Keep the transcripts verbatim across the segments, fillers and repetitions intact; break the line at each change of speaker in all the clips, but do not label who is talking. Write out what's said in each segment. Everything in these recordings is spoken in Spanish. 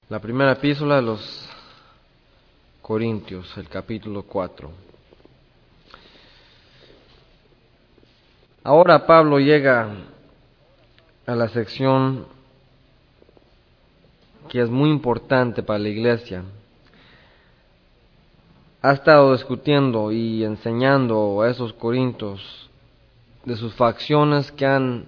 La primera epístola de los Corintios, el capítulo cuatro. Ahora Pablo llega a la sección que es muy importante para la iglesia. Ha estado discutiendo y enseñando a esos corintios de sus facciones que han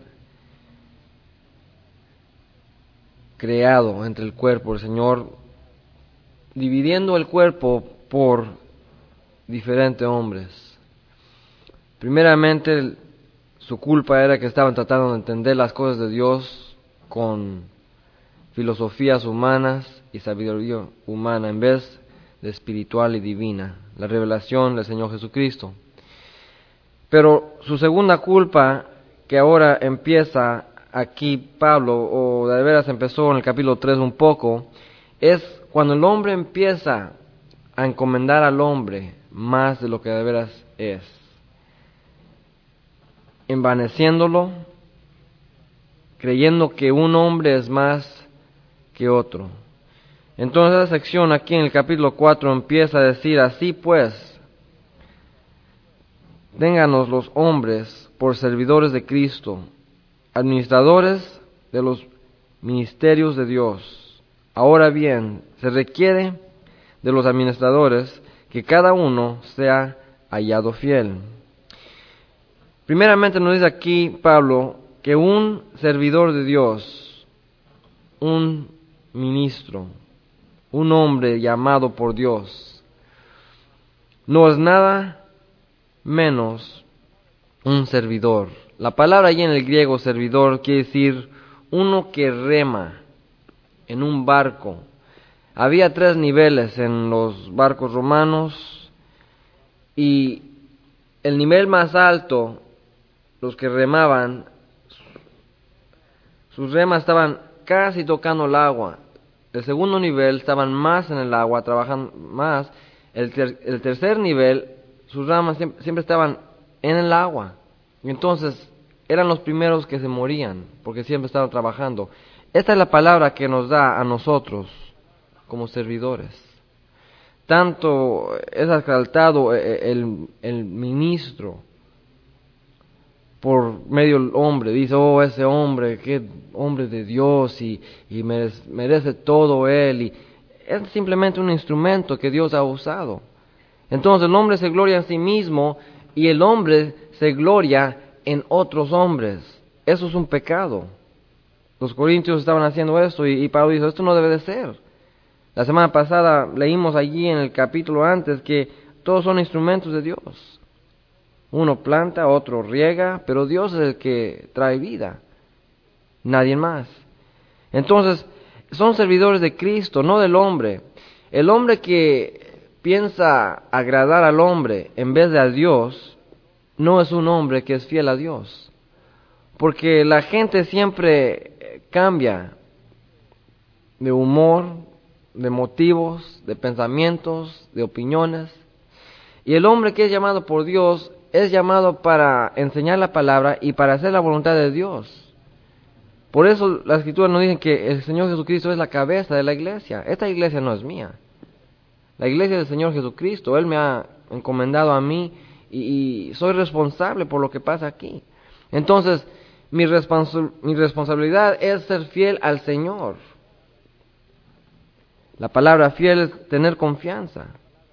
creado entre el cuerpo del Señor, dividiendo el cuerpo por diferentes hombres. Primeramente, su culpa era que estaban tratando de entender las cosas de Dios con filosofías humanas y sabiduría humana en vez de espiritual y divina, la revelación del Señor Jesucristo. Pero su segunda culpa, que ahora empieza aquí Pablo, o de veras empezó en el capítulo tres un poco, es cuando el hombre empieza a encomendar al hombre más de lo que de veras es, envaneciéndolo, creyendo que un hombre es más que otro. Entonces esa sección aquí en el capítulo cuatro empieza a decir: así pues, ténganos los hombres por servidores de Cristo, administradores de los ministerios de Dios. Ahora bien, se requiere de los administradores que cada uno sea hallado fiel. Primeramente nos dice aquí Pablo que un servidor de Dios, un ministro, un hombre llamado por Dios, no es nada menos un servidor. La palabra allí en el griego servidor quiere decir uno que rema en un barco. Había tres niveles en los barcos romanos y el nivel más alto, los que remaban, sus remas estaban casi tocando el agua. El segundo nivel estaban más en el agua, trabajan más. El, ter- el tercer nivel, sus ramas siempre, siempre estaban en el agua. Y entonces eran los primeros que se morían, porque siempre estaban trabajando. Esta es la palabra que nos da a nosotros como servidores. Tanto es exaltado el, el ministro por medio del hombre. Dice: oh, ese hombre, qué hombre de Dios, y, y merece, merece todo él. Y es simplemente un instrumento que Dios ha usado. Entonces el hombre se gloria en sí mismo y el hombre se gloria en otros hombres. Eso es un pecado. Los corintios estaban haciendo esto y, y Pablo dijo: esto no debe de ser. La semana pasada leímos allí en el capítulo antes que todos son instrumentos de Dios. Uno planta, otro riega, pero Dios es el que trae vida, nadie más. Entonces, son servidores de Cristo, no del hombre. El hombre que piensa agradar al hombre en vez de a Dios, no es un hombre que es fiel a Dios. Porque la gente siempre cambia de humor, de motivos, de pensamientos, de opiniones. Y el hombre que es llamado por Dios es llamado para enseñar la palabra y para hacer la voluntad de Dios. Por eso las Escrituras nos dicen que el Señor Jesucristo es la cabeza de la iglesia. Esta iglesia no es mía. La iglesia del Señor Jesucristo. Él me ha encomendado a mí y, y soy responsable por lo que pasa aquí. Entonces, mi, responsa- mi responsabilidad es ser fiel al Señor. La palabra fiel es tener confianza.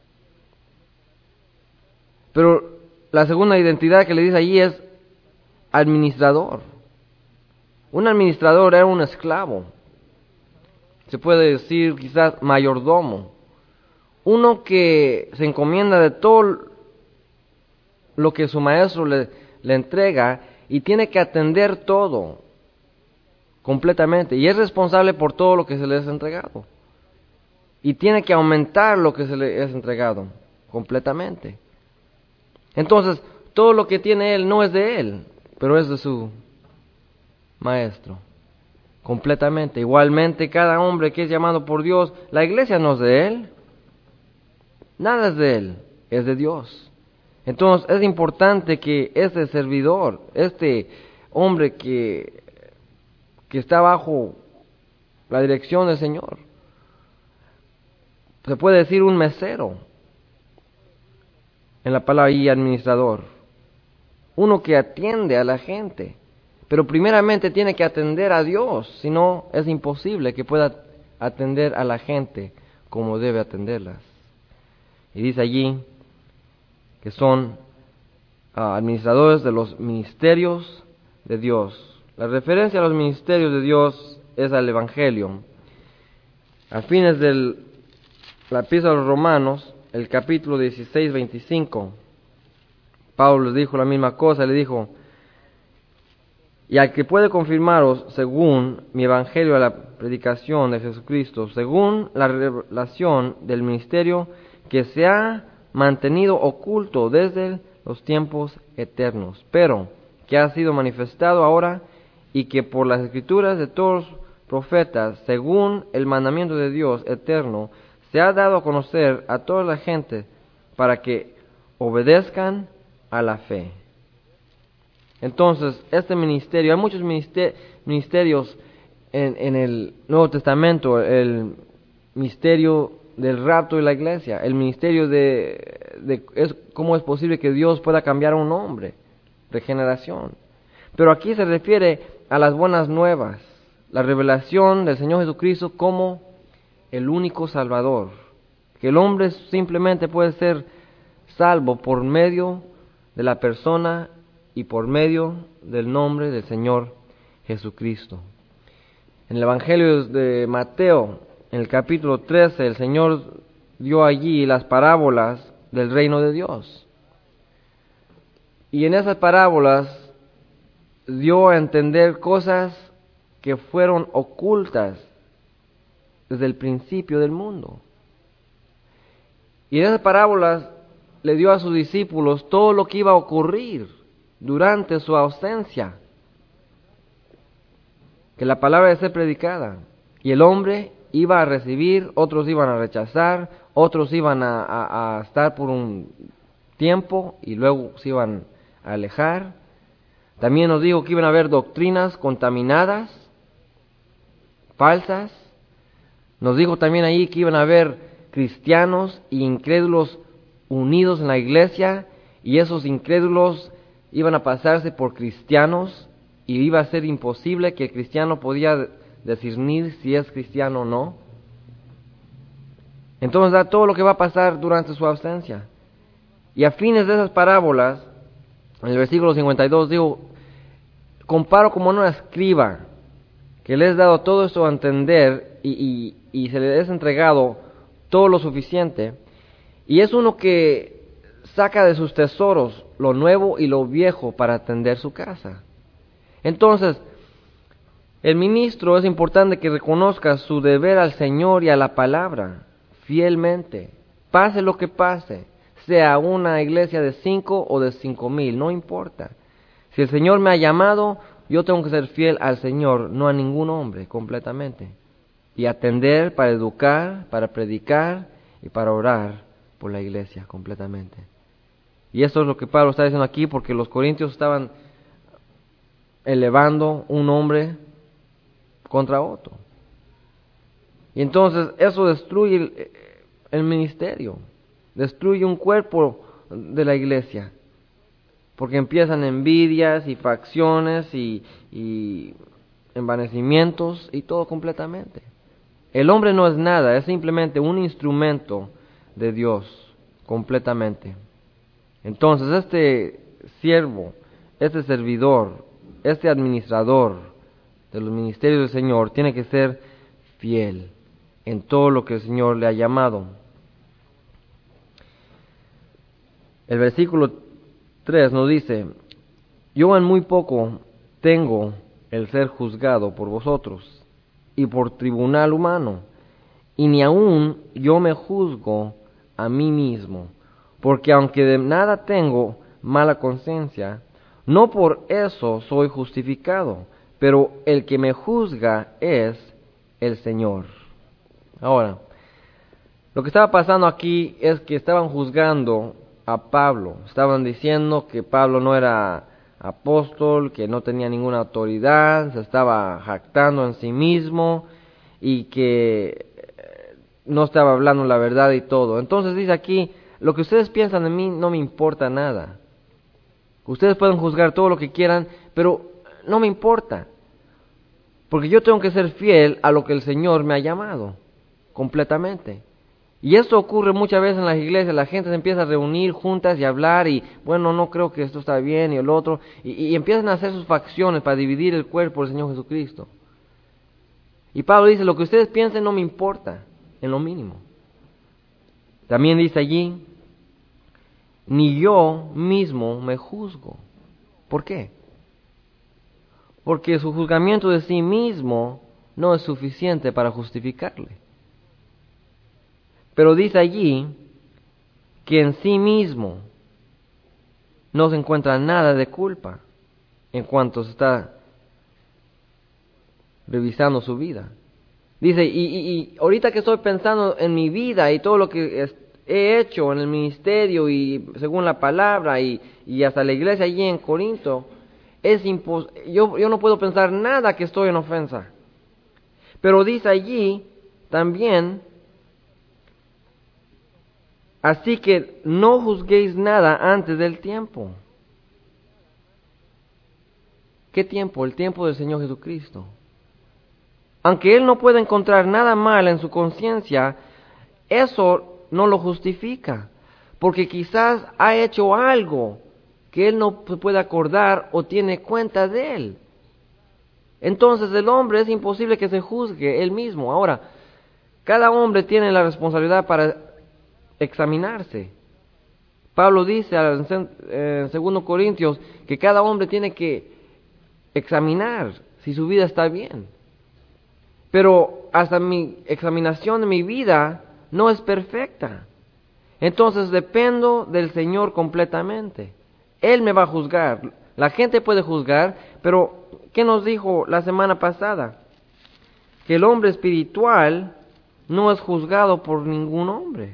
Pero la segunda identidad que le dice allí es administrador. Un administrador era un esclavo. Se puede decir quizás mayordomo. Uno que se encomienda de todo lo que su maestro le, le entrega y tiene que atender todo completamente. Y es responsable por todo lo que se le es entregado. Y tiene que aumentar lo que se le es entregado completamente. Entonces, todo lo que tiene él no es de él, pero es de su maestro, completamente. Igualmente, cada hombre que es llamado por Dios, la iglesia no es de él, nada es de él, es de Dios. Entonces, es importante que este servidor, este hombre que, que está bajo la dirección del Señor, se puede decir un mesero en la palabra y administrador, uno que atiende a la gente, pero primeramente tiene que atender a Dios, si no es imposible que pueda atender a la gente como debe atenderlas. Y dice allí que son uh, administradores de los ministerios de Dios. La referencia a los ministerios de Dios es al Evangelio. A fines de la epístola a los Romanos, el capítulo dieciséis, veinticinco, Pablo les dijo la misma cosa, le dijo: y al que puede confirmaros según mi evangelio a la predicación de Jesucristo, según la revelación del ministerio que se ha mantenido oculto desde los tiempos eternos, pero que ha sido manifestado ahora y que por las escrituras de todos los profetas, según el mandamiento de Dios eterno, se ha dado a conocer a toda la gente para que obedezcan a la fe. Entonces, este ministerio, hay muchos ministerios en, en el Nuevo Testamento, el misterio del rapto de la iglesia, el ministerio de, de es, cómo es posible que Dios pueda cambiar a un hombre, regeneración. Pero aquí se refiere a las buenas nuevas, la revelación del Señor Jesucristo como el único Salvador, que el hombre simplemente puede ser salvo por medio de la persona y por medio del nombre del Señor Jesucristo. En el Evangelio de Mateo, en el capítulo trece, el Señor dio allí las parábolas del reino de Dios. Y en esas parábolas dio a entender cosas que fueron ocultas desde el principio del mundo. Y en esas parábolas le dio a sus discípulos todo lo que iba a ocurrir durante su ausencia, que la palabra debe ser predicada, y el hombre iba a recibir, otros iban a rechazar, otros iban a, a, a estar por un tiempo y luego se iban a alejar. También nos dijo que iban a haber doctrinas contaminadas, falsas. Nos dijo también ahí que iban a haber cristianos e incrédulos unidos en la iglesia, y esos incrédulos iban a pasarse por cristianos, y iba a ser imposible que el cristiano podía discernir si es cristiano o no. Entonces da todo lo que va a pasar durante su ausencia. Y a fines de esas parábolas, en el versículo cincuenta y dos, digo, comparo como una escriba, que le es dado todo esto a entender, y, y, y se le es entregado todo lo suficiente, y es uno que saca de sus tesoros lo nuevo y lo viejo para atender su casa. Entonces, el ministro es importante que reconozca su deber al Señor y a la palabra fielmente, pase lo que pase, sea una iglesia de cinco o de cinco mil, no importa. Si el Señor me ha llamado, yo tengo que ser fiel al Señor, no a ningún hombre, completamente. Y atender para educar, para predicar y para orar por la iglesia completamente. Y esto es lo que Pablo está diciendo aquí, porque los corintios estaban elevando un hombre contra otro. Y entonces eso destruye el, el ministerio, destruye un cuerpo de la iglesia, porque empiezan envidias y facciones y, y envanecimientos y todo completamente. El hombre no es nada, es simplemente un instrumento de Dios completamente. Entonces este siervo, este servidor, este administrador de los ministerios del Señor tiene que ser fiel en todo lo que el Señor le ha llamado. El versículo tres nos dice: yo en muy poco tengo el ser juzgado por vosotros y por tribunal humano, y ni aun yo me juzgo a mí mismo, porque aunque de nada tengo mala conciencia, no por eso soy justificado, pero el que me juzga es el Señor. Ahora, lo que estaba pasando aquí es que estaban juzgando a Pablo, estaban diciendo que Pablo no era apóstol, que no tenía ninguna autoridad, se estaba jactando en sí mismo y que no estaba hablando la verdad y todo. Entonces dice aquí, lo que ustedes piensan de mí no me importa nada. Ustedes pueden juzgar todo lo que quieran, pero no me importa. Porque yo tengo que ser fiel a lo que el Señor me ha llamado, completamente. Y esto ocurre muchas veces en las iglesias, la gente se empieza a reunir juntas y a hablar y, bueno, no creo que esto está bien y el otro, y, y empiezan a hacer sus facciones para dividir el cuerpo del Señor Jesucristo. Y Pablo dice, lo que ustedes piensen no me importa, en lo mínimo. También dice allí, ni yo mismo me juzgo. ¿Por qué? Porque su juzgamiento de sí mismo no es suficiente para justificarle. Pero dice allí que en sí mismo no se encuentra nada de culpa en cuanto se está revisando su vida. Dice, y, y, y ahorita que estoy pensando en mi vida y todo lo que es, he hecho en el ministerio y según la palabra y, y hasta la iglesia allí en Corinto, es impos yo, yo no puedo pensar nada que estoy en ofensa. Pero dice allí también, así que no juzguéis nada antes del tiempo. ¿Qué tiempo? El tiempo del Señor Jesucristo. Aunque Él no pueda encontrar nada mal en su conciencia, eso no lo justifica. Porque quizás ha hecho algo que Él no se puede acordar o tiene cuenta de Él. Entonces el hombre es imposible que se juzgue Él mismo. Ahora, cada hombre tiene la responsabilidad para examinarse. Pablo dice en segundo Corintios que cada hombre tiene que examinar si su vida está bien. Pero hasta mi examinación de mi vida no es perfecta. Entonces dependo del Señor completamente. Él me va a juzgar. La gente puede juzgar, pero ¿qué nos dijo la semana pasada? Que el hombre espiritual no es juzgado por ningún hombre.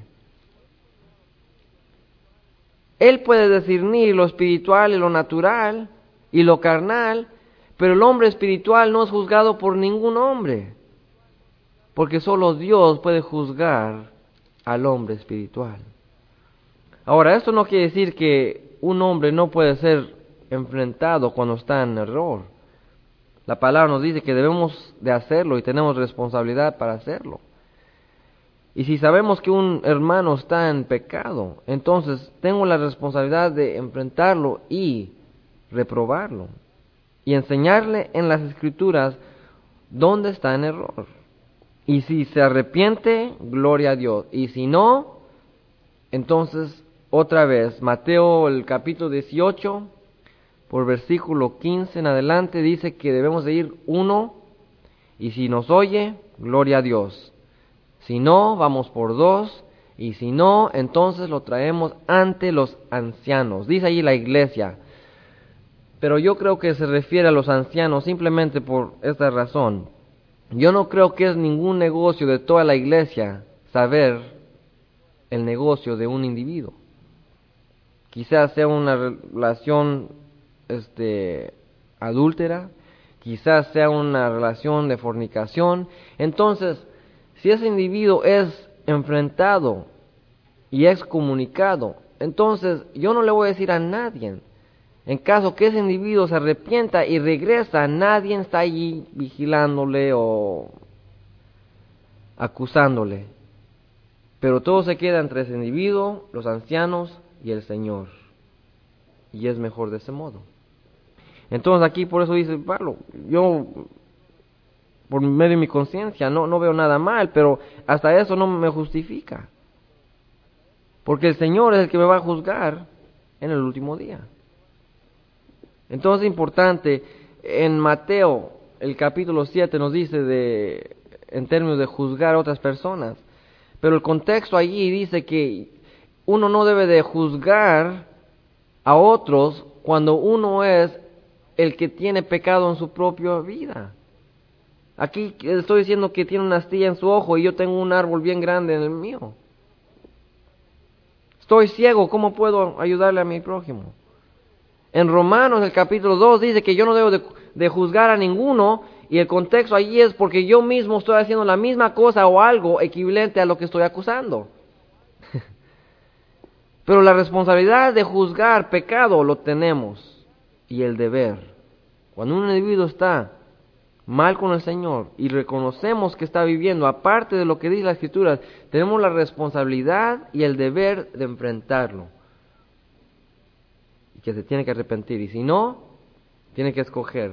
Él puede discernir lo espiritual y lo natural y lo carnal, pero el hombre espiritual no es juzgado por ningún hombre, porque solo Dios puede juzgar al hombre espiritual. Ahora, esto no quiere decir que un hombre no puede ser enfrentado cuando está en error. La palabra nos dice que debemos de hacerlo y tenemos responsabilidad para hacerlo. Y si sabemos que un hermano está en pecado, entonces tengo la responsabilidad de enfrentarlo y reprobarlo. Y enseñarle en las Escrituras dónde está en error. Y si se arrepiente, gloria a Dios. Y si no, entonces otra vez, Mateo el capítulo dieciocho, por versículo quince en adelante, dice que debemos de ir uno, y si nos oye, gloria a Dios. Si no, vamos por dos, y si no, entonces lo traemos ante los ancianos. Dice allí la iglesia, pero yo creo que se refiere a los ancianos simplemente por esta razón. Yo no creo que es ningún negocio de toda la iglesia saber el negocio de un individuo. Quizás sea una relación este, adúltera, quizás sea una relación de fornicación. Entonces, si ese individuo es enfrentado y excomunicado, entonces yo no le voy a decir a nadie. En caso que ese individuo se arrepienta y regresa, nadie está allí vigilándole o acusándole. Pero todo se queda entre ese individuo, los ancianos y el Señor. Y es mejor de ese modo. Entonces aquí por eso dice Pablo, yo por medio de mi conciencia no, no veo nada mal, pero hasta eso no me justifica. Porque el Señor es el que me va a juzgar en el último día. Entonces es importante, en Mateo, el capítulo siete nos dice de, en términos de juzgar a otras personas, pero el contexto allí dice que uno no debe de juzgar a otros cuando uno es el que tiene pecado en su propia vida. Aquí estoy diciendo que tiene una astilla en su ojo y yo tengo un árbol bien grande en el mío. Estoy ciego, ¿cómo puedo ayudarle a mi prójimo? En Romanos, el capítulo dos, dice que yo no debo de, de juzgar a ninguno, y el contexto allí es porque yo mismo estoy haciendo la misma cosa o algo equivalente a lo que estoy acusando. Pero la responsabilidad de juzgar pecado lo tenemos, y el deber. Cuando un individuo está mal con el Señor y reconocemos que está viviendo aparte de lo que dice la Escritura, tenemos la responsabilidad y el deber de enfrentarlo. Y que se tiene que arrepentir. Y si no, tiene que escoger.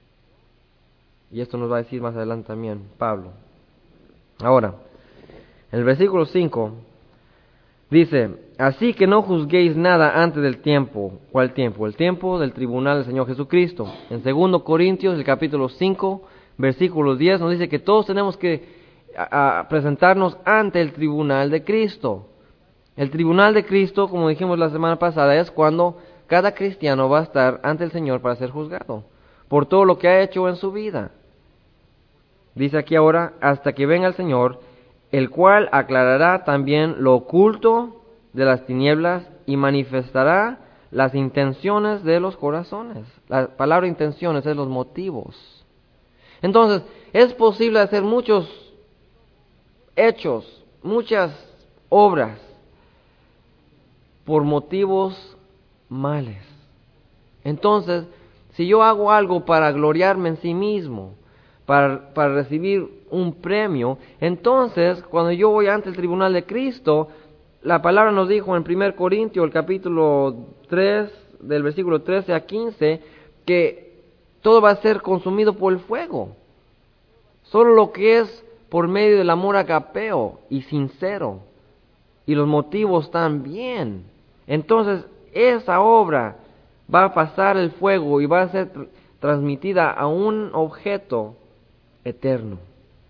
Y esto nos va a decir más adelante también Pablo. Ahora, en el versículo cinco dice: así que no juzguéis nada antes del tiempo. ¿Cuál tiempo? El tiempo del tribunal del Señor Jesucristo. En segundo Corintios, el capítulo cinco, versículo diez, nos dice que todos tenemos que a, a presentarnos ante el tribunal de Cristo. El tribunal de Cristo, como dijimos la semana pasada, es cuando cada cristiano va a estar ante el Señor para ser juzgado por todo lo que ha hecho en su vida. Dice aquí ahora: hasta que venga el Señor, el cual aclarará también lo oculto de las tinieblas y manifestará las intenciones de los corazones. La palabra intenciones es los motivos. Entonces, es posible hacer muchos hechos, muchas obras por motivos males. Entonces, si yo hago algo para gloriarme en sí mismo, para, para recibir un premio, entonces cuando yo voy ante el tribunal de Cristo, la palabra nos dijo en primero Corintios, el capítulo tres, del versículo trece a quince, que todo va a ser consumido por el fuego. Solo lo que es por medio del amor agapeo y sincero, y los motivos también. Entonces, esa obra va a pasar el fuego y va a ser tr- transmitida a un objeto eterno,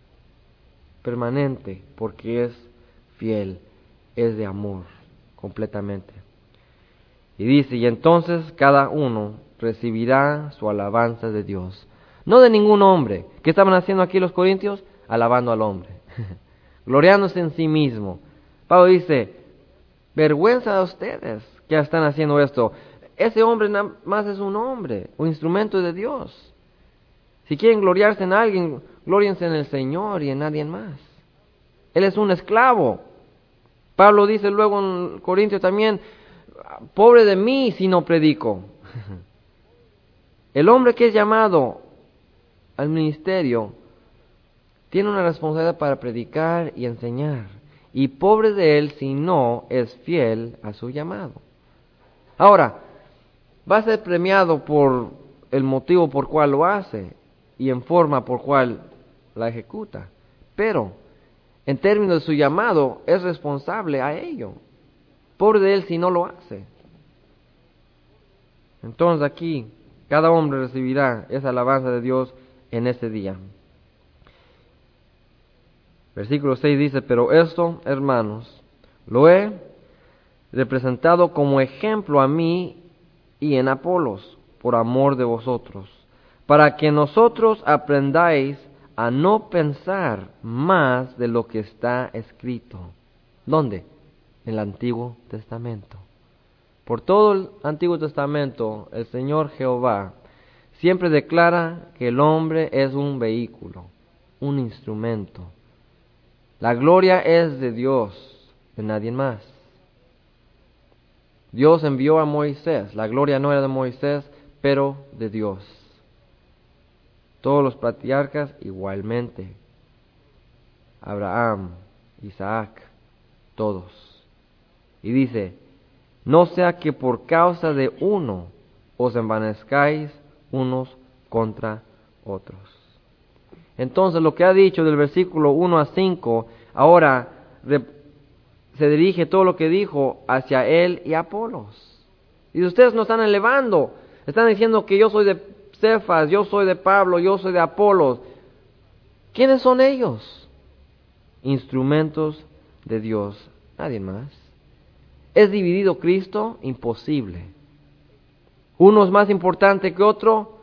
permanente, porque es fiel, es de amor, completamente. Y dice: y entonces cada uno recibirá su alabanza de Dios, no de ningún hombre. ¿Qué estaban haciendo aquí los corintios? Alabando al hombre, gloriándose en sí mismo. Pablo dice: vergüenza de ustedes que están haciendo esto. Ese hombre nada más es un hombre, un instrumento de Dios. Si quieren gloriarse en alguien, glóriense en el Señor y en nadie más. Él es un esclavo. Pablo dice luego en Corintios también: pobre de mí si no predico. El hombre que es llamado al ministerio tiene una responsabilidad para predicar y enseñar. Y pobre de él si no es fiel a su llamado. Ahora, va a ser premiado por el motivo por cual lo hace y en forma por cual la ejecuta. Pero, en términos de su llamado, es responsable a ello. Pobre de él si no lo hace. Entonces aquí, cada hombre recibirá esa alabanza de Dios en ese día. Versículo seis dice: pero esto, hermanos, lo he representado como ejemplo a mí y en Apolos, por amor de vosotros, para que nosotros aprendáis a no pensar más de lo que está escrito. ¿Dónde? En el Antiguo Testamento. Por todo el Antiguo Testamento, el Señor Jehová siempre declara que el hombre es un vehículo, un instrumento. La gloria es de Dios, de nadie más. Dios envió a Moisés. La gloria no era de Moisés, pero de Dios. Todos los patriarcas igualmente. Abraham, Isaac, todos. Y dice: no sea que por causa de uno os envanezcáis unos contra otros. Entonces lo que ha dicho del versículo uno a cinco, ahora se dirige todo lo que dijo hacia él y Apolos. Y ustedes no están elevando, están diciendo que yo soy de Cefas, yo soy de Pablo, yo soy de Apolos. ¿Quiénes son ellos? Instrumentos de Dios, nadie más. ¿Es dividido Cristo? Imposible. ¿Uno es más importante que otro?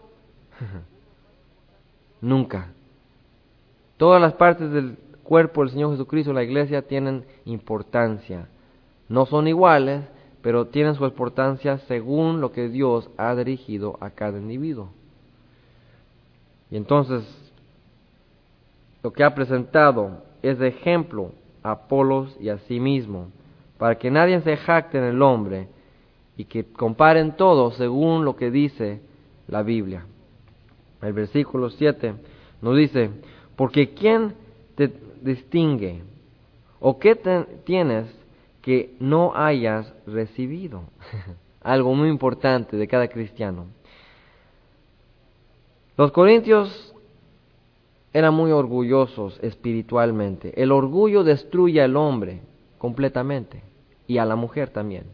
Nunca. Todas las partes del cuerpo del Señor Jesucristo, la iglesia, tienen importancia. No son iguales, pero tienen su importancia según lo que Dios ha dirigido a cada individuo. Y entonces, lo que ha presentado es de ejemplo a Apolos y a sí mismo, para que nadie se jacte en el hombre y que comparen todo según lo que dice la Biblia. El versículo siete nos dice, porque ¿quién te distingue? ¿O qué te, tienes que no hayas recibido? Algo muy importante de cada cristiano. Los corintios eran muy orgullosos espiritualmente. El orgullo destruye al hombre completamente y a la mujer también.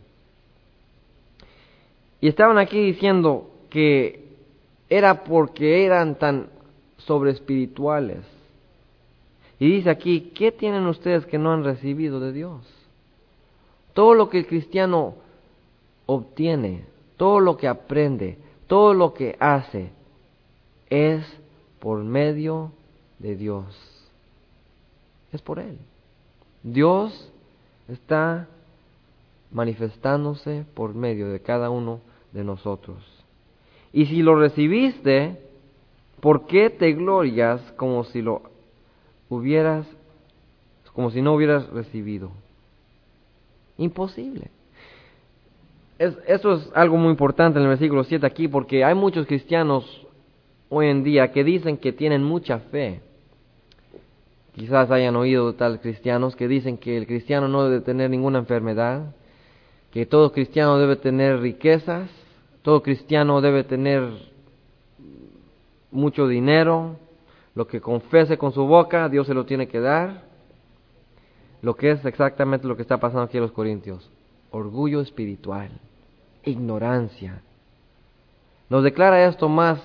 Y estaban aquí diciendo que era porque eran tan sobreespirituales. Y dice aquí, ¿qué tienen ustedes que no han recibido de Dios? Todo lo que el cristiano obtiene, todo lo que aprende, todo lo que hace, es por medio de Dios. Es por Él. Dios está manifestándose por medio de cada uno de nosotros. Y si lo recibiste, ¿por qué te glorias como si lo hubieras, como si no hubieras recibido? Imposible. Es, eso es algo muy importante en el versículo siete aquí, porque hay muchos cristianos hoy en día que dicen que tienen mucha fe. Quizás hayan oído de tales cristianos que dicen que el cristiano no debe tener ninguna enfermedad, que todo cristiano debe tener riquezas, todo cristiano debe tener mucho dinero, lo que confese con su boca, Dios se lo tiene que dar. Lo que es exactamente lo que está pasando aquí en los Corintios. Orgullo espiritual, ignorancia. Nos declara esto más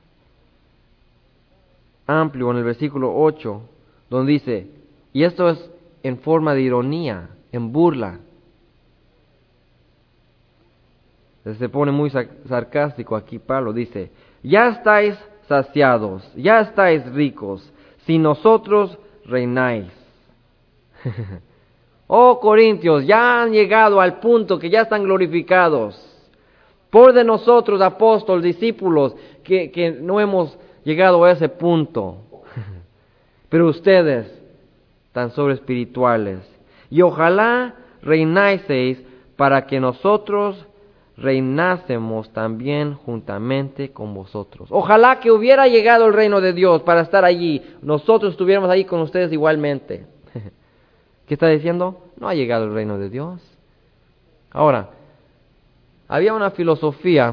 amplio en el versículo ocho, donde dice, y esto es en forma de ironía, en burla. Se pone muy sarcástico aquí Pablo, dice, ya estáis saciados, ya estáis ricos, si nosotros reináis. Oh Corintios, ya han llegado al punto que ya están glorificados. Por de nosotros, apóstoles, discípulos, que, que no hemos llegado a ese punto. Pero ustedes, tan sobre espirituales, y ojalá reináseis para que nosotros reinásemos también juntamente con vosotros. Ojalá que hubiera llegado el reino de Dios para estar allí, nosotros estuviéramos allí con ustedes igualmente. ¿Qué está diciendo? No ha llegado el reino de Dios. Ahora, había una filosofía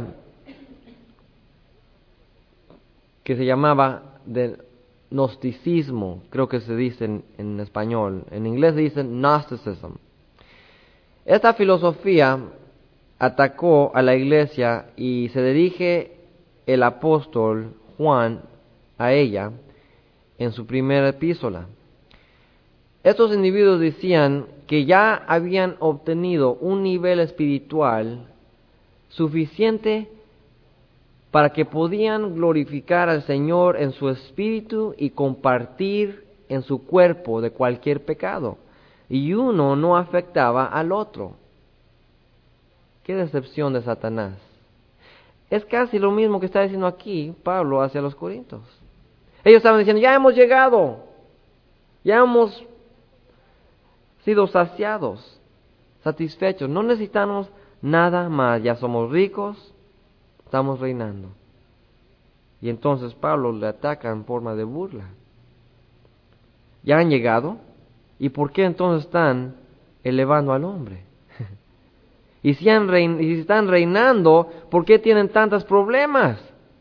que se llamaba del gnosticismo, creo que se dice en, en español. En inglés se dice Gnosticism. Esta filosofía atacó a la iglesia y se dirige el apóstol Juan a ella en su primera epístola. Estos individuos decían que ya habían obtenido un nivel espiritual suficiente para que podían glorificar al Señor en su espíritu y compartir en su cuerpo de cualquier pecado. Y uno no afectaba al otro. Qué decepción de Satanás. Es casi lo mismo que está diciendo aquí Pablo hacia los Corintios. Ellos estaban diciendo, ya hemos llegado, ya hemos sido saciados, satisfechos, no necesitamos nada más, ya somos ricos, estamos reinando. Y entonces Pablo le ataca en forma de burla. Ya han llegado, ¿y por qué entonces están elevando al hombre? Y si, han rein- y si están reinando, ¿por qué tienen tantos problemas?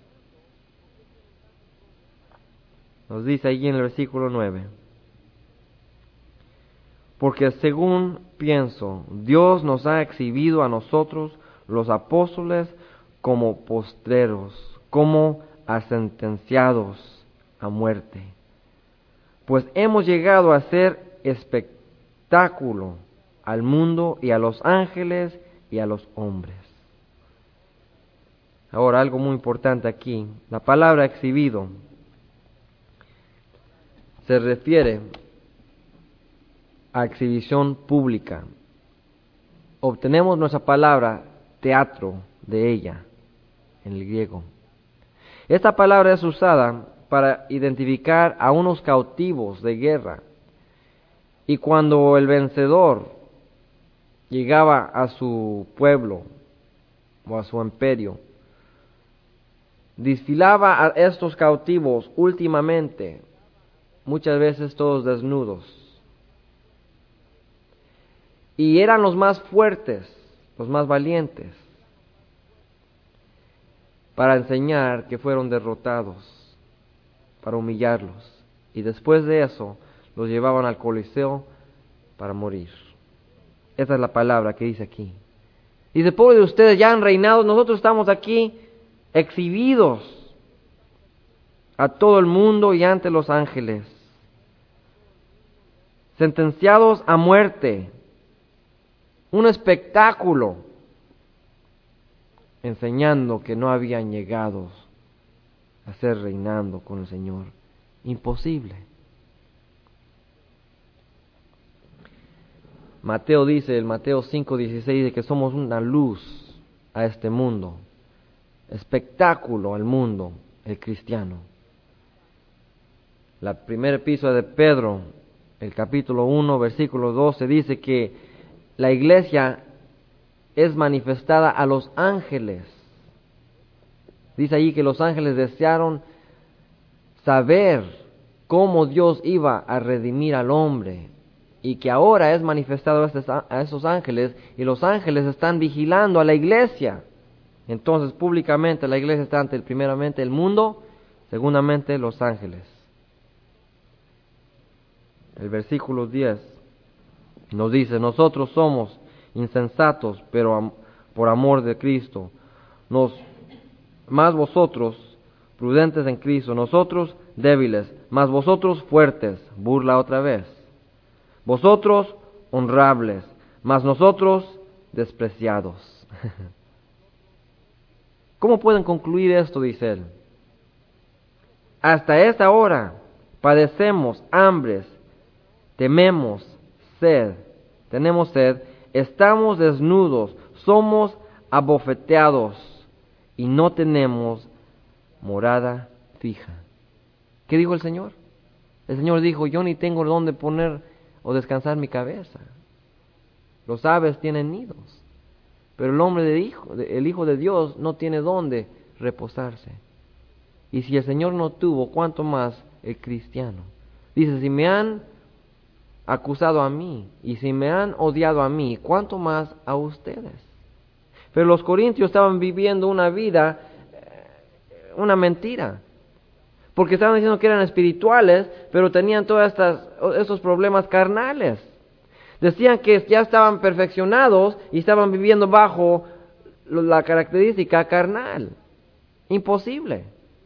Nos dice allí en el versículo nueve. Porque según pienso, Dios nos ha exhibido a nosotros, los apóstoles, como postreros, como a sentenciados a muerte. Pues hemos llegado a ser espectáculo al mundo y a los ángeles y a los hombres. Ahora, algo muy importante aquí, la palabra exhibido se refiere a exhibición pública. Obtenemos nuestra palabra teatro de ella, en el griego. Esta palabra es usada para identificar a unos cautivos de guerra. Y cuando el vencedor llegaba a su pueblo o a su imperio, desfilaba a estos cautivos últimamente, muchas veces todos desnudos. Y eran los más fuertes, los más valientes, para enseñar que fueron derrotados, para humillarlos. Y después de eso, los llevaban al Coliseo para morir. Esa es la palabra que dice aquí. Dice, pobre de ustedes, ya han reinado, nosotros estamos aquí exhibidos a todo el mundo y ante los ángeles, sentenciados a muerte, un espectáculo, enseñando que no habían llegado a ser reinando con el Señor. Imposible. Mateo dice, el Mateo cinco dieciséis, dice que somos una luz a este mundo, espectáculo al mundo, el cristiano. La primera epístola de Pedro, el capítulo uno, versículo doce, dice que la iglesia es manifestada a los ángeles. Dice allí que los ángeles desearon saber cómo Dios iba a redimir al hombre, y que ahora es manifestado a esos ángeles, y los ángeles están vigilando a la iglesia. Entonces públicamente la iglesia está ante el, primeramente el mundo, segundamente los ángeles. El versículo diez nos dice, nosotros somos insensatos, pero am- por amor de Cristo, nos, más vosotros prudentes en Cristo, nosotros débiles, más vosotros fuertes, burla otra vez, vosotros honrables, mas nosotros despreciados. ¿Cómo pueden concluir esto? Dice él. Hasta esta hora padecemos hambres, tememos sed, tenemos sed, estamos desnudos, somos abofeteados y no tenemos morada fija. ¿Qué dijo el Señor? El Señor dijo, yo ni tengo dónde poner o descansar mi cabeza. Los aves tienen nidos, pero el hombre de hijo, el Hijo de Dios no tiene dónde reposarse. Y si el Señor no tuvo, ¿cuánto más el cristiano? Dice, si me han acusado a mí, y si me han odiado a mí, ¿cuánto más a ustedes? Pero los corintios estaban viviendo una vida, una mentira, porque estaban diciendo que eran espirituales, pero tenían todos estos problemas carnales. Decían que ya estaban perfeccionados y estaban viviendo bajo la característica carnal. Imposible.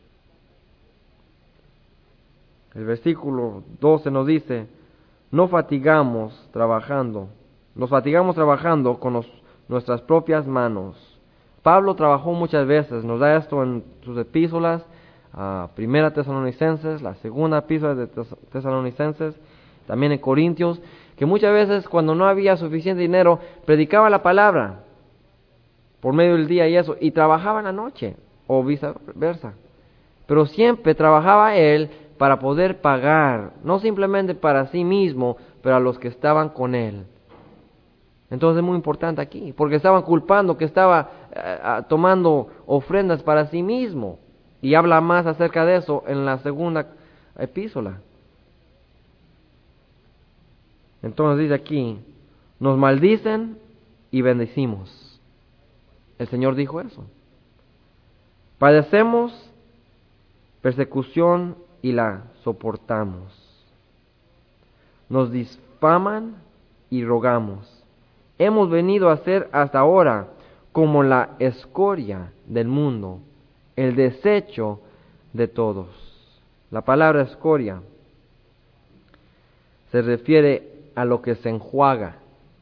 El versículo doce nos dice, no fatigamos trabajando, nos fatigamos trabajando con los, nuestras propias manos. Pablo trabajó muchas veces, nos da esto en sus epístolas, a Primera Tesalonicenses, la segunda epístola de Tesalonicenses, también en Corintios, que muchas veces cuando no había suficiente dinero, predicaba la palabra por medio del día y eso, y trabajaba en la noche, o viceversa. Pero siempre trabajaba él para poder pagar, no simplemente para sí mismo, pero a los que estaban con él. Entonces es muy importante aquí, porque estaban culpando que estaba eh, tomando ofrendas para sí mismo. Y habla más acerca de eso en la segunda epístola. Entonces dice aquí, nos maldicen y bendecimos. El Señor dijo eso. Padecemos persecución y la soportamos. Nos difaman y rogamos. Hemos venido a ser hasta ahora como la escoria del mundo, el desecho de todos. La palabra escoria se refiere a lo que se enjuaga,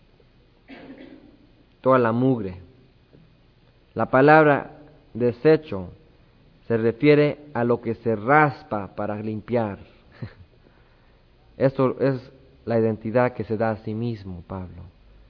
toda la mugre. La palabra desecho se refiere a lo que se raspa para limpiar. Esto es la identidad que se da a sí mismo, Pablo.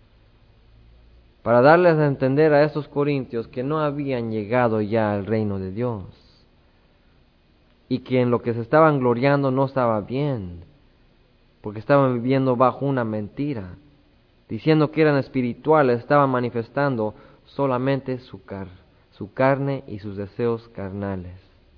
Para darles a entender a estos corintios que no habían llegado ya al reino de Dios. y que en lo que se estaban gloriando no estaba bien, porque estaban viviendo bajo una mentira. Diciendo que eran espirituales, estaban manifestando solamente su, car su carne y sus deseos carnales.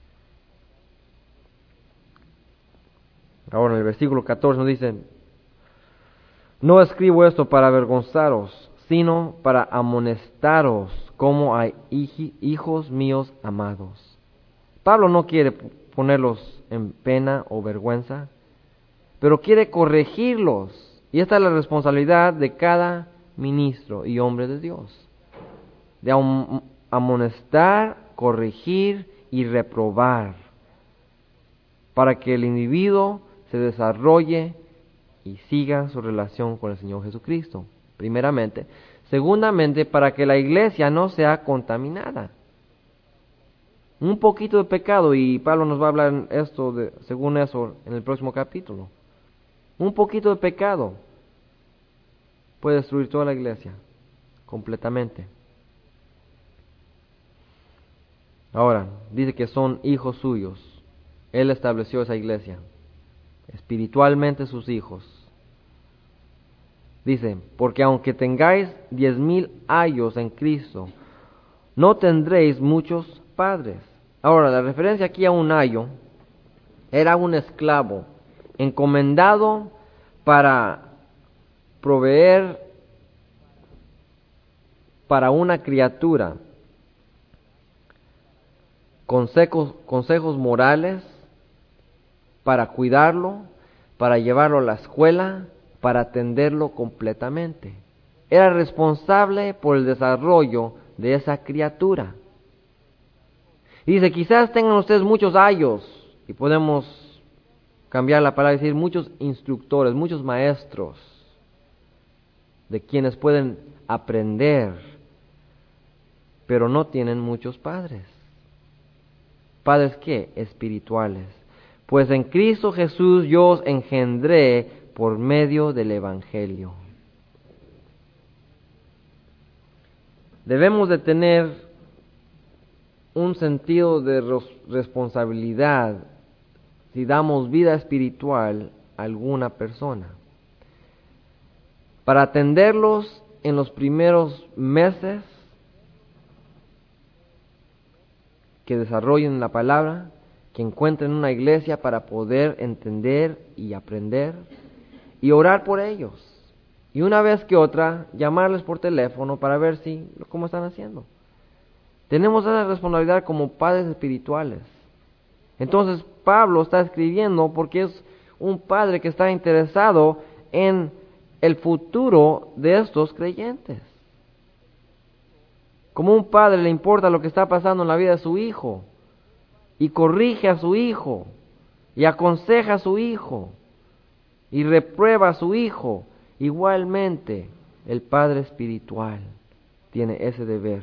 Ahora en el versículo catorce nos dice: no escribo esto para avergonzaros, sino para amonestaros como a hijos míos amados. Pablo no quiere ponerlos en pena o vergüenza, pero quiere corregirlos. Y esta es la responsabilidad de cada ministro y hombre de Dios, de amonestar, corregir y reprobar, para que el individuo se desarrolle y siga su relación con el Señor Jesucristo, primeramente. Segundamente, para que la iglesia no sea contaminada. Un poquito de pecado, y Pablo nos va a hablar esto de, según eso en el próximo capítulo. Un poquito de pecado puede destruir toda la iglesia completamente. Ahora, dice que son hijos suyos. Él estableció esa iglesia, espiritualmente sus hijos. Dice, porque aunque tengáis diez mil años en Cristo, no tendréis muchos padres. Ahora, la referencia aquí a un ayo era un esclavo encomendado para proveer para una criatura consejos, consejos morales, para cuidarlo, para llevarlo a la escuela, para atenderlo completamente. Era responsable por el desarrollo de esa criatura. Y dice, quizás tengan ustedes muchos ayos, y podemos cambiar la palabra y decir muchos instructores, muchos maestros, de quienes pueden aprender, pero no tienen muchos padres. ¿Padres qué? Espirituales. Pues en Cristo Jesús yo os engendré por medio del Evangelio. Debemos de tener un sentido de responsabilidad si damos vida espiritual a alguna persona, para atenderlos en los primeros meses que desarrollen la palabra, que encuentren una iglesia para poder entender y aprender, y orar por ellos. Y una vez que otra, llamarles por teléfono para ver si cómo están haciendo. Tenemos esa responsabilidad como padres espirituales. Entonces Pablo está escribiendo porque es un padre que está interesado en el futuro de estos creyentes. Como un padre le importa lo que está pasando en la vida de su hijo, y corrige a su hijo, y aconseja a su hijo, y reprueba a su hijo. Igualmente, el padre espiritual tiene ese deber.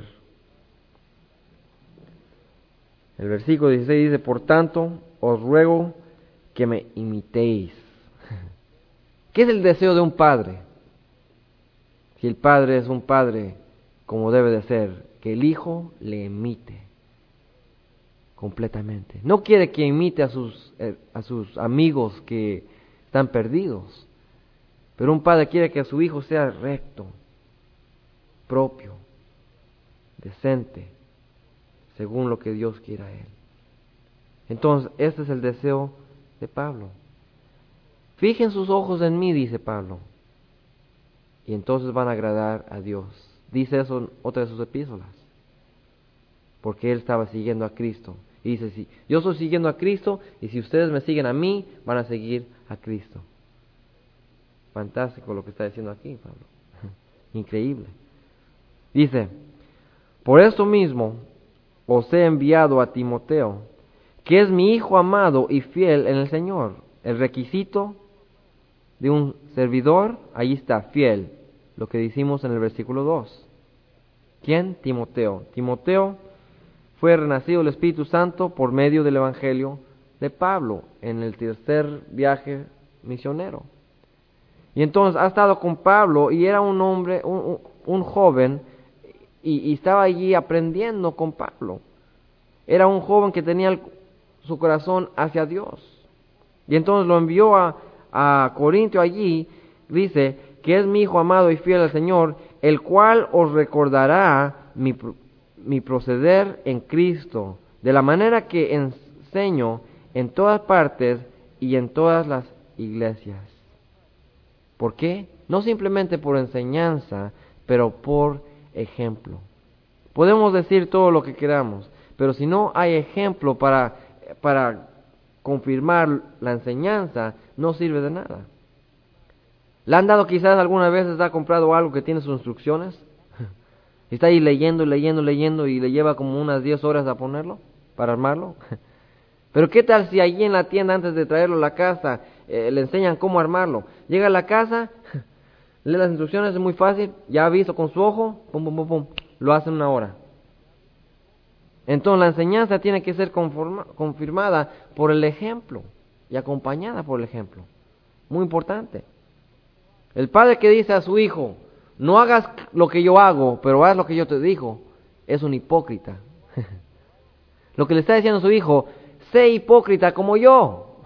El versículo dieciséis dice, por tanto, os ruego que me imitéis. ¿Qué es el deseo de un padre? Si el padre es un padre como debe de ser, que el hijo le imite completamente. No quiere que imite a sus, eh, a sus amigos que están perdidos, pero un padre quiere que su hijo sea recto, propio, decente, según lo que Dios quiera a él. Entonces, este es el deseo de Pablo. Fijen sus ojos en mí, dice Pablo, y entonces van a agradar a Dios. Dice eso en otra de sus epístolas, porque él estaba siguiendo a Cristo. Y dice, sí, yo estoy siguiendo a Cristo, y si ustedes me siguen a mí, van a seguir a Cristo. Fantástico lo que está diciendo aquí Pablo. Increíble. Dice, por esto mismo os he enviado a Timoteo, que es mi hijo amado y fiel en el Señor. El requisito de un servidor, ahí está, fiel, lo que decimos en el versículo dos. ¿Quién? Timoteo. Timoteo fue renacido del Espíritu Santo por medio del Evangelio de Pablo en el tercer viaje misionero. Y entonces ha estado con Pablo y era un hombre, un, un joven, y, y estaba allí aprendiendo con Pablo. Era un joven que tenía el, su corazón hacia Dios. Y entonces lo envió a, a Corintio allí, dice, que es mi hijo amado y fiel al Señor, el cual os recordará mi, mi proceder en Cristo, de la manera que enseño en todas partes y en todas las iglesias. ¿Por qué? No simplemente por enseñanza, pero por ejemplo. Podemos decir todo lo que queramos, pero si no hay ejemplo para, para confirmar la enseñanza, no sirve de nada. ¿Le han dado quizás algunas veces, ha comprado algo que tiene sus instrucciones? Está ahí leyendo, leyendo, leyendo y le lleva como unas diez horas a ponerlo, para armarlo. Pero ¿qué tal si allí en la tienda, antes de traerlo a la casa, eh, le enseñan cómo armarlo? Llega a la casa, lee las instrucciones, es muy fácil, ya ha visto con su ojo, pum, pum, pum, pum, lo hace en una hora. Entonces la enseñanza tiene que ser conforma, confirmada por el ejemplo y acompañada por el ejemplo. Muy importante. El padre que dice a su hijo, no hagas lo que yo hago, pero haz lo que yo te digo, es un hipócrita. Lo que le está diciendo a su hijo, sé hipócrita como yo.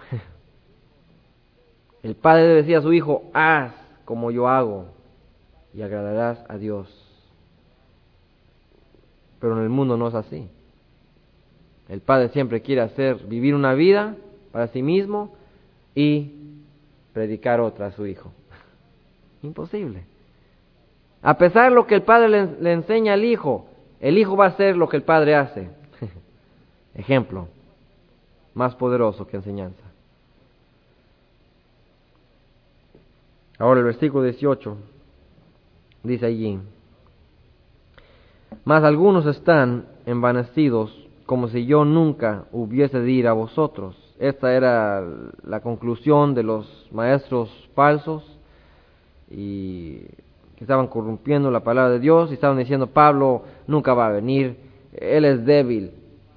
El padre debe decir a su hijo, haz como yo hago y agradarás a Dios. Pero en el mundo no es así. El padre siempre quiere hacer, vivir una vida para sí mismo y predicar otra a su hijo. Imposible. A pesar de lo que el padre le, le enseña al hijo, el hijo va a hacer lo que el padre hace. Ejemplo, más poderoso que enseñanza. Ahora el versículo dieciocho dice allí, mas algunos están envanecidos como si yo nunca hubiese de ir a vosotros. Esta era la conclusión de los maestros falsos y que estaban corrompiendo la palabra de Dios y estaban diciendo, Pablo nunca va a venir, él es débil,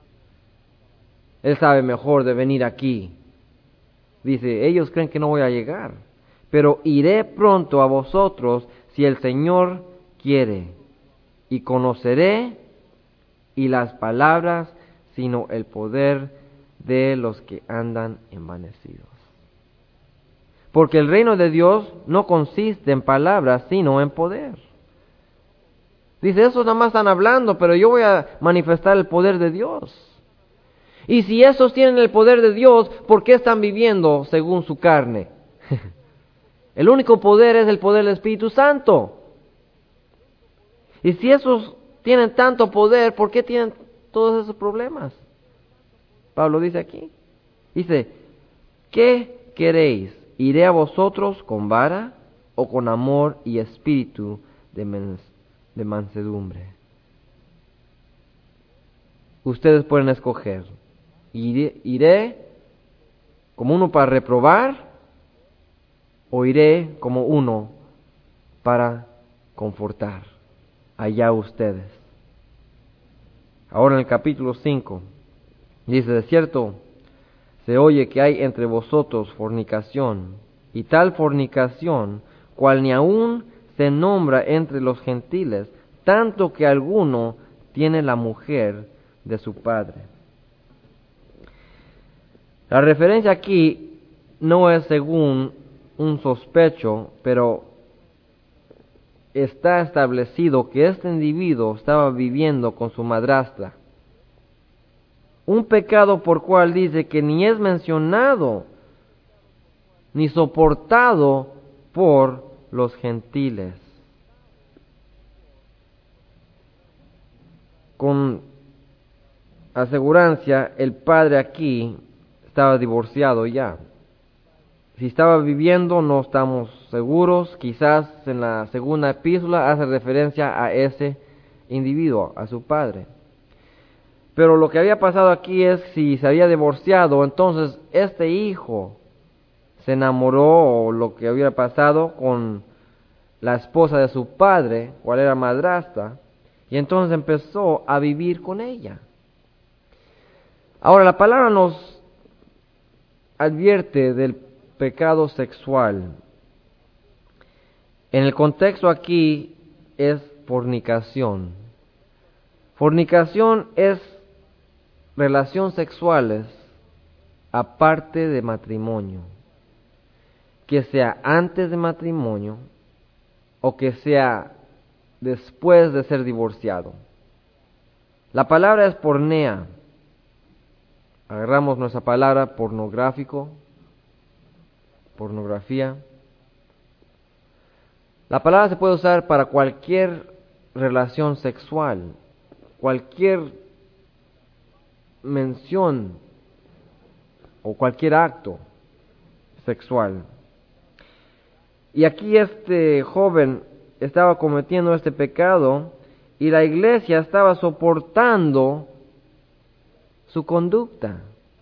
él sabe mejor de venir aquí. Dice, ellos creen que no voy a llegar, pero iré pronto a vosotros si el Señor quiere, y conoceré y las palabras, sino el poder de los que andan envanecidos. Porque el reino de Dios no consiste en palabras, sino en poder. Dice, esos nada más están hablando, pero yo voy a manifestar el poder de Dios. Y si esos tienen el poder de Dios, ¿por qué están viviendo según su carne? El único poder es el poder del Espíritu Santo. Y si esos tienen tanto poder, ¿por qué tienen todos esos problemas? Pablo dice aquí, dice, ¿qué queréis? ¿Iré a vosotros con vara o con amor y espíritu de, mens de mansedumbre? Ustedes pueden escoger. ¿Iré, iré como uno para reprobar o iré como uno para confortar? Allá ustedes. Ahora en el capítulo cinco dice, de cierto, se oye que hay entre vosotros fornicación, y tal fornicación, cual ni aun se nombra entre los gentiles, tanto que alguno tiene la mujer de su padre. La referencia aquí no es según un sospecho, pero está establecido que este individuo estaba viviendo con su madrastra. Un pecado por cual dice que ni es mencionado ni soportado por los gentiles. Con asegurancia, el padre aquí estaba divorciado ya. Si estaba viviendo, no estamos seguros. Quizás en la segunda epístola hace referencia a ese individuo, a su padre. Pero lo que había pasado aquí es, si se había divorciado, entonces este hijo se enamoró, o lo que había pasado, con la esposa de su padre, cual era madrastra, y entonces empezó a vivir con ella. Ahora la palabra nos advierte del pecado sexual. En el contexto aquí es fornicación. Fornicación es relaciones sexuales aparte de matrimonio, que sea antes de matrimonio o que sea después de ser divorciado. La palabra es pornea. Agarramos nuestra palabra pornográfico, pornografía. La palabra se puede usar para cualquier relación sexual, cualquier mención o cualquier acto sexual. Y aquí este joven estaba cometiendo este pecado y la iglesia estaba soportando su conducta.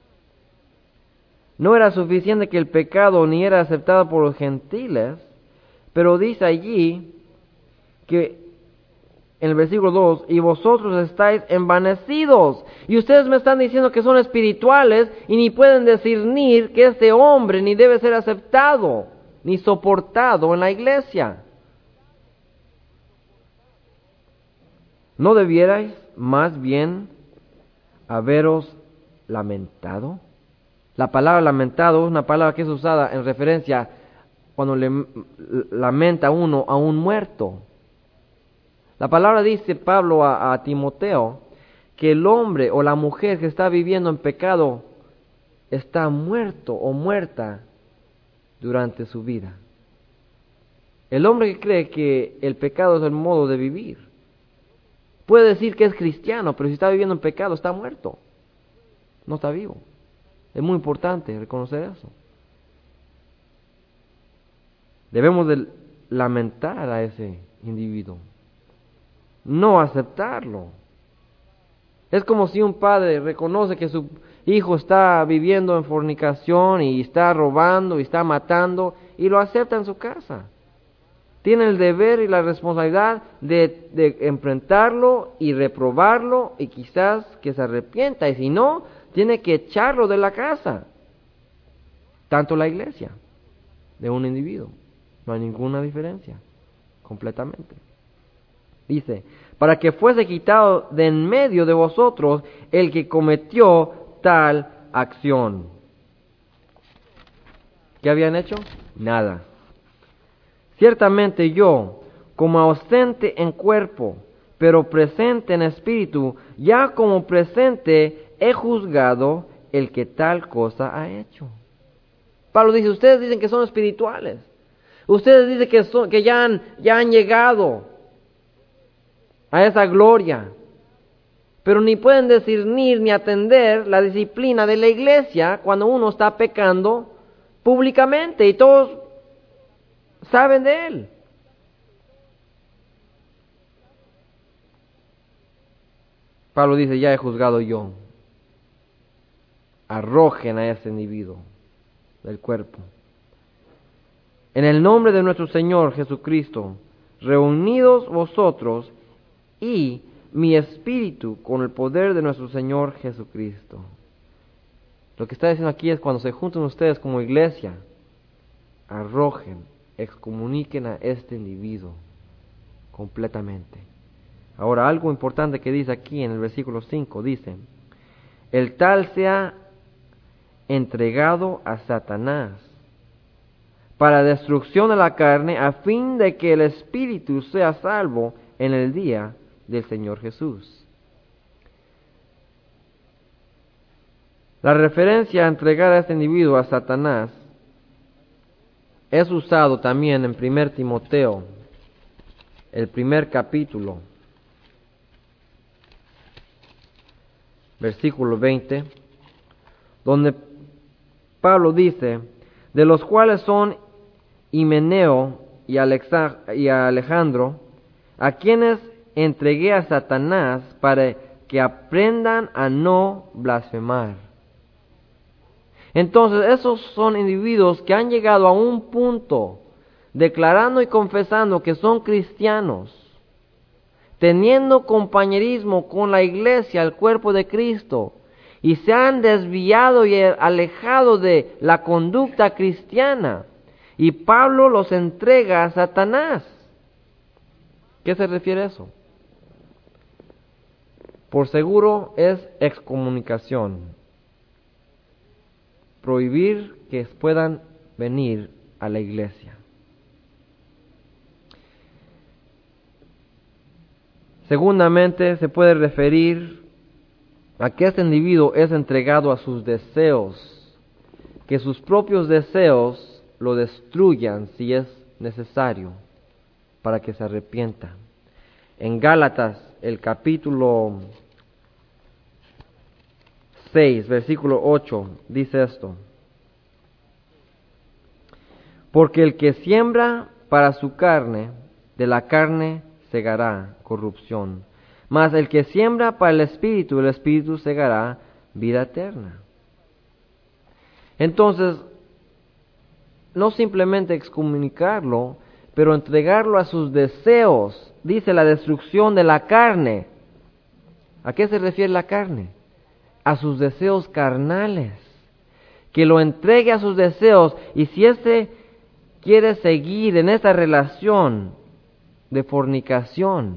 No era suficiente que el pecado ni era aceptado por los gentiles, pero dice allí que en el versículo dos, y vosotros estáis envanecidos, y ustedes me están diciendo que son espirituales y ni pueden discernir que este hombre ni debe ser aceptado ni soportado en la iglesia. ¿No debierais más bien haberos lamentado? La palabra lamentado es una palabra que es usada en referencia cuando le lamenta uno a un muerto. La palabra dice Pablo a, a Timoteo que el hombre o la mujer que está viviendo en pecado está muerto o muerta durante su vida. El hombre que cree que el pecado es el modo de vivir puede decir que es cristiano, pero si está viviendo en pecado está muerto, no está vivo. Es muy importante reconocer eso. Debemos de lamentar a ese individuo, no aceptarlo. Es como si un padre reconoce que su hijo está viviendo en fornicación y está robando y está matando y lo acepta en su casa. Tiene el deber y la responsabilidad de, de enfrentarlo y reprobarlo y quizás que se arrepienta, y si no, tiene que echarlo de la casa. Tanto la iglesia de un individuo. No hay ninguna diferencia, completamente. Dice, para que fuese quitado de en medio de vosotros el que cometió tal acción. ¿Qué habían hecho? Nada. Ciertamente yo, como ausente en cuerpo, pero presente en espíritu, ya como presente he juzgado el que tal cosa ha hecho. Pablo dice, ustedes dicen que son espirituales. Ustedes dicen que, son, que ya, han, ya han llegado a esa gloria, pero ni pueden discernir ni atender la disciplina de la iglesia cuando uno está pecando públicamente y todos saben de él. Pablo dice, ya he juzgado yo. Arrojen a ese individuo del cuerpo. En el nombre de nuestro Señor Jesucristo, reunidos vosotros y mi espíritu con el poder de nuestro Señor Jesucristo. Lo que está diciendo aquí es cuando se juntan ustedes como iglesia, arrojen, excomuniquen a este individuo completamente. Ahora, algo importante que dice aquí en el versículo cinco, dice, el tal sea entregado a Satanás para destrucción de la carne, a fin de que el espíritu sea salvo en el día del Señor Jesús. La referencia a entregar a este individuo a Satanás es usado también en primer Timoteo, el primer capítulo, versículo veinte, donde Pablo dice, de los cuales son Himeneo y Alejandro, a quienes entregué a Satanás para que aprendan a no blasfemar. Entonces, esos son individuos que han llegado a un punto, declarando y confesando que son cristianos, teniendo compañerismo con la iglesia, el cuerpo de Cristo, y se han desviado y alejado de la conducta cristiana, y Pablo los entrega a Satanás. ¿Qué se refiere a eso? Por seguro es excomunicación. prohibir que puedan venir a la iglesia. Segundamente, se puede referir a que este individuo es entregado a sus deseos, que sus propios deseos lo destruyan si es necesario para que se arrepienta. En Gálatas, el capítulo seis, versículo ocho, dice esto: porque el que siembra para su carne, de la carne segará corrupción, mas el que siembra para el Espíritu, el Espíritu segará vida eterna. Entonces, no simplemente excomunicarlo, pero entregarlo a sus deseos. Dice la destrucción de la carne. ¿A qué se refiere la carne? A sus deseos carnales. Que lo entregue a sus deseos, y si éste quiere seguir en esta relación de fornicación,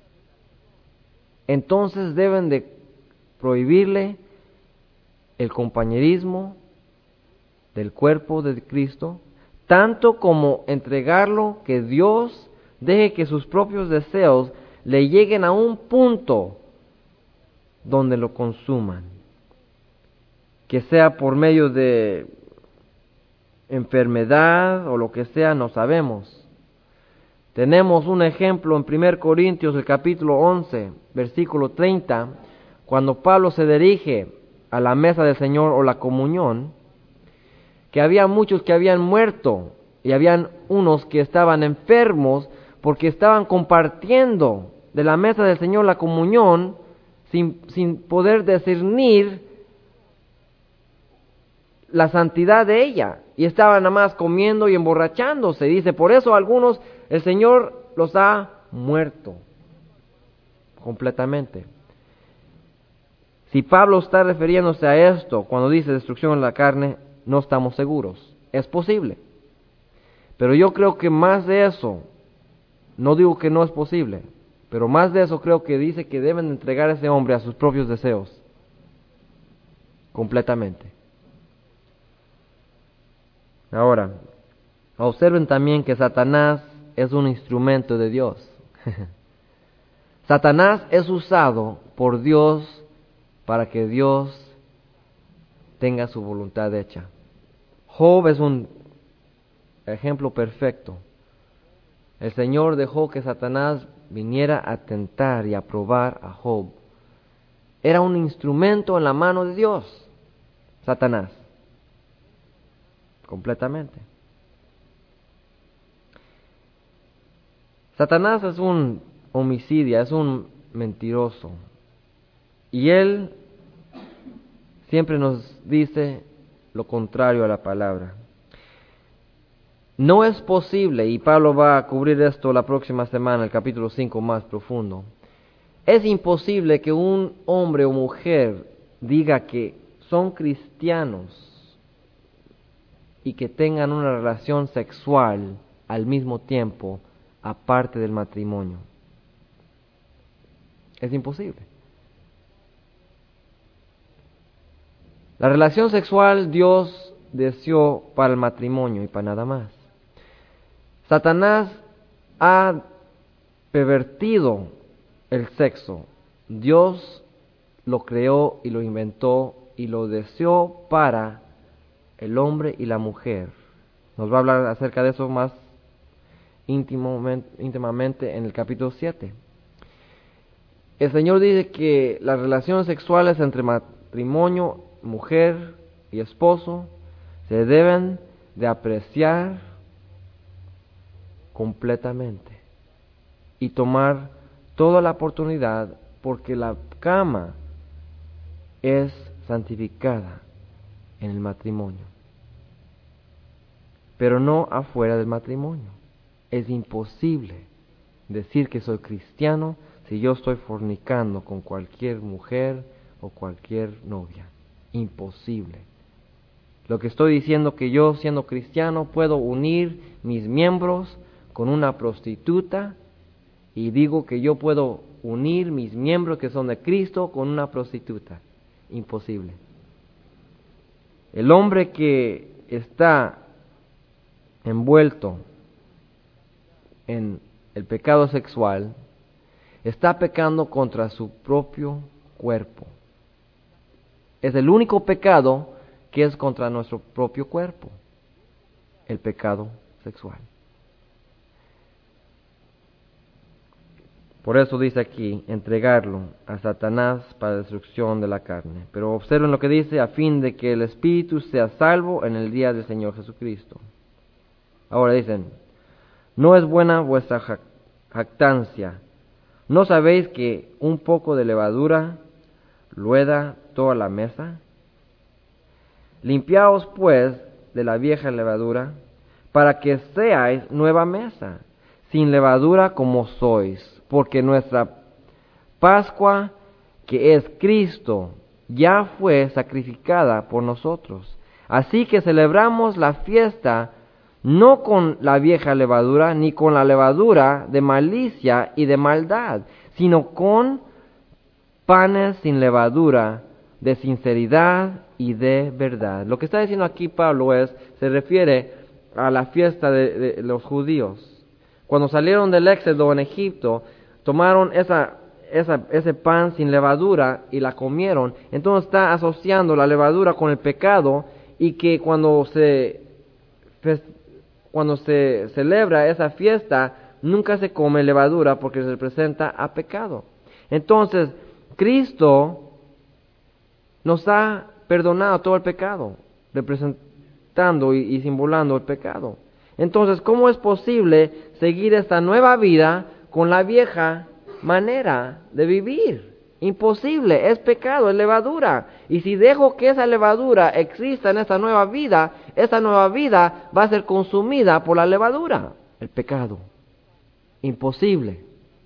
entonces deben de prohibirle el compañerismo del cuerpo de Cristo, tanto como entregarlo, que Dios deje que sus propios deseos le lleguen a un punto donde lo consuman, que sea por medio de enfermedad o lo que sea, no sabemos. Tenemos un ejemplo en primera Corintios, el capítulo once, versículo treinta, cuando Pablo se dirige a la mesa del Señor o la comunión, que había muchos que habían muerto y habían unos que estaban enfermos porque estaban compartiendo de la mesa del Señor la comunión sin, sin poder discernir la santidad de ella, y estaban nada más comiendo y emborrachándose. Dice, por eso algunos el Señor los ha muerto completamente. Si Pablo está refiriéndose a esto cuando dice destrucción en la carne, no estamos seguros. Es posible, pero yo creo que más de eso, no digo que no es posible, pero más de eso creo que dice que deben entregar a ese hombre a sus propios deseos completamente. Ahora, observen también que Satanás es un instrumento de Dios. Satanás es usado por Dios para que Dios tenga su voluntad hecha. Job es un ejemplo perfecto. El Señor dejó que Satanás viniera a tentar y a probar a Job. Era un instrumento en la mano de Dios, Satanás. Completamente. Satanás es un homicida, es un mentiroso. Y él siempre nos dice lo contrario a la palabra. No es posible, y Pablo va a cubrir esto la próxima semana, el capítulo cinco más profundo. Es imposible que un hombre o mujer diga que son cristianos y que tengan una relación sexual al mismo tiempo, aparte del matrimonio. Es imposible. La relación sexual Dios deseó para el matrimonio y para nada más. Satanás ha pervertido el sexo. Dios lo creó y lo inventó y lo deseó para el hombre y la mujer. Nos va a hablar acerca de eso más íntimamente, íntimamente en el capítulo siete. El Señor dice que las relaciones sexuales entre matrimonio, mujer y esposo se deben de apreciar completamente y tomar toda la oportunidad, porque la cama es santificada en el matrimonio, pero no afuera del matrimonio. Es imposible decir que soy cristiano si yo estoy fornicando con cualquier mujer o cualquier novia. Imposible. Lo que estoy diciendo, que yo siendo cristiano puedo unir mis miembros con una prostituta, y digo que yo puedo unir mis miembros que son de Cristo con una prostituta. Imposible. El hombre que está envuelto en el pecado sexual está pecando contra su propio cuerpo. Es el único pecado que es contra nuestro propio cuerpo, el pecado sexual. Por eso dice aquí, entregarlo a Satanás para destrucción de la carne. Pero observen lo que dice, a fin de que el espíritu sea salvo en el día del Señor Jesucristo. Ahora dicen, no es buena vuestra jactancia. ¿No sabéis que un poco de levadura lueda toda la mesa? Limpiaos pues de la vieja levadura, para que seáis nueva mesa, sin levadura como sois. Porque nuestra Pascua, que es Cristo, ya fue sacrificada por nosotros. Así que celebramos la fiesta no con la vieja levadura, ni con la levadura de malicia y de maldad, sino con panes sin levadura, de sinceridad y de verdad. Lo que está diciendo aquí Pablo es, se refiere a la fiesta de, de los judíos. Cuando salieron del éxodo en Egipto, tomaron esa, esa, ese pan sin levadura y la comieron. Entonces está asociando la levadura con el pecado, y que cuando se, cuando se celebra esa fiesta, nunca se come levadura porque se representa a pecado. Entonces, Cristo nos ha perdonado todo el pecado, representando y, y simbolando el pecado. Entonces, ¿cómo es posible seguir esta nueva vida con la vieja manera de vivir? Imposible, es pecado, es levadura. Y si dejo que esa levadura exista en esta nueva vida, esta nueva vida va a ser consumida por la levadura, el pecado. Imposible.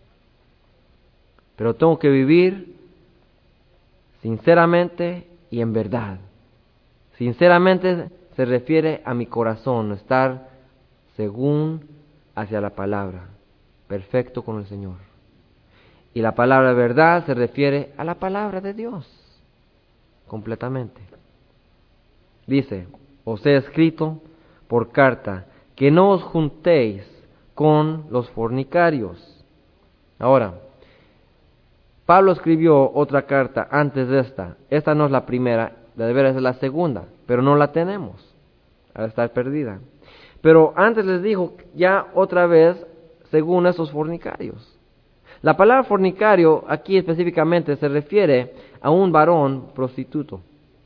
Pero tengo que vivir sinceramente y en verdad. Sinceramente se refiere a mi corazón, estar según hacia la palabra, perfecto con el Señor. Y la palabra verdad se refiere a la palabra de Dios, completamente. Dice, os he escrito por carta que no os juntéis con los fornicarios. Ahora, Pablo escribió otra carta antes de esta. Esta no es la primera, de veras es la segunda, pero no la tenemos, al estar perdida. Pero antes les dijo ya otra vez, según esos fornicarios. La palabra fornicario aquí específicamente se refiere a un varón prostituto.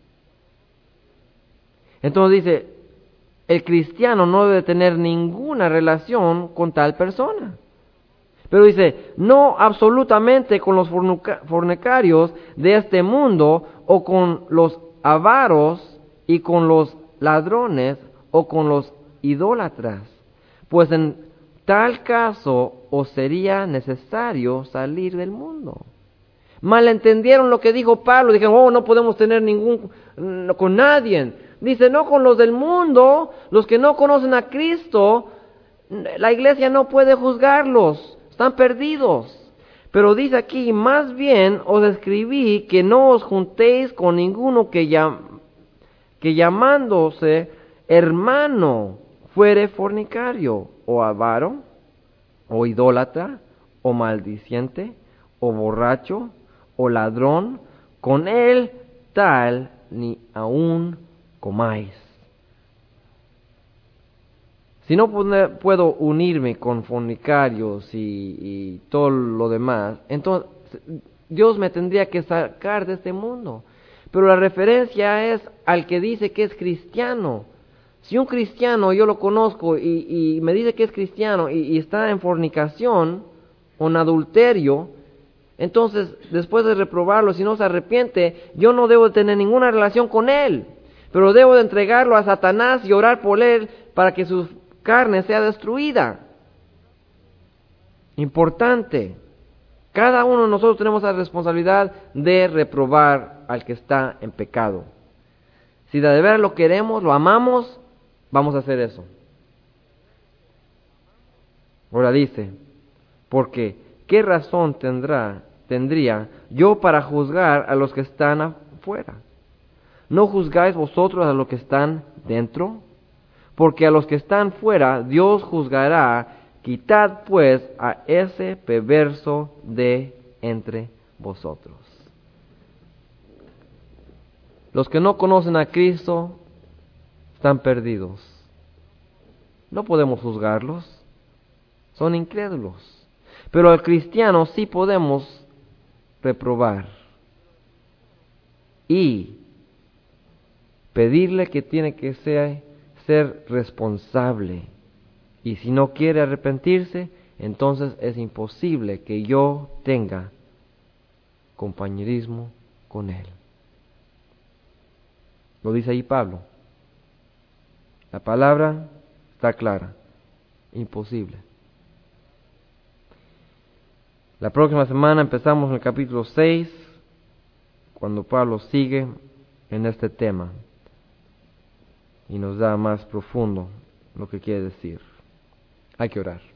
Entonces dice, el cristiano no debe tener ninguna relación con tal persona. Pero dice, no absolutamente con los fornicarios de este mundo, o con los avaros, y con los ladrones, o con los idólatras, pues en tal caso os sería necesario salir del mundo. Malentendieron lo que dijo Pablo, dijeron, oh, no podemos tener ningún, no, con nadie. Dice, no con los del mundo, los que no conocen a Cristo, la iglesia no puede juzgarlos, están perdidos. Pero dice aquí, más bien os escribí que no os juntéis con ninguno que, llam, que llamándose hermano fuere fornicario, o avaro, o idólatra, o maldiciente, o borracho, o ladrón, con él tal ni aun comáis. Si no puedo unirme con fornicarios y, y todo lo demás, entonces Dios me tendría que sacar de este mundo. Pero la referencia es al que dice que es cristiano. Si un cristiano yo lo conozco y, y me dice que es cristiano y, y está en fornicación o en adulterio, entonces después de reprobarlo, si no se arrepiente, yo no debo tener ninguna relación con él, pero debo de entregarlo a Satanás y orar por él para que su carne sea destruida. Importante, cada uno de nosotros tenemos la responsabilidad de reprobar al que está en pecado. Si de verdad lo queremos, lo amamos, vamos a hacer eso. Ahora dice, porque ¿qué razón tendrá, tendría yo para juzgar a los que están afuera? ¿no juzgáis vosotros a los que están dentro? Porque a los que están fuera Dios juzgará. Quitad pues a ese perverso de entre vosotros. Los que no conocen a Cristo están perdidos. No podemos juzgarlos. Son incrédulos. Pero al cristiano sí podemos reprobar y pedirle que tiene que ser, ser responsable. Y si no quiere arrepentirse, entonces es imposible que yo tenga compañerismo con él. Lo dice ahí Pablo. La palabra está clara. Imposible. La próxima semana empezamos en el capítulo seis, cuando Pablo sigue en este tema y nos da más profundo lo que quiere decir. Hay que orar.